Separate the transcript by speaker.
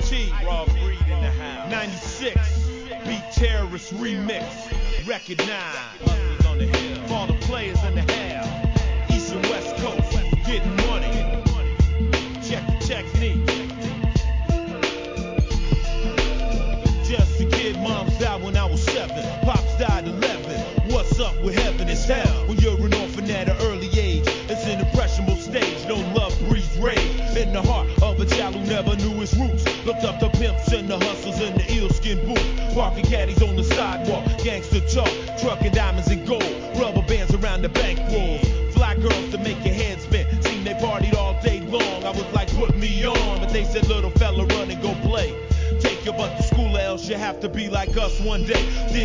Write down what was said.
Speaker 1: T, Rob Reed in the house. 96, Beat Terrorist Remix. Recognize hustlers on the hill. All the players in the house. East and West Coast, getting money. Check the technique. Just a kid, mom's died when I was 7. Pops died 11. What's up with heaven is hell when you're an orphan at an early age. It's an impressionable stage. No love breeds rage in the heart of a child who never knew his roots. Looked up the pimps and the hustlers in the eel-skin booth. Parking caddies on the sidewalk. Gangster talk. Trucking diamonds and gold. Rubber bands around the bankrolls. Fly girls to make your head spin. Seen they partied all day long. I was like, put me on. But they said, little fella, run and go play. Take your butt to school, else you have to be like us one day.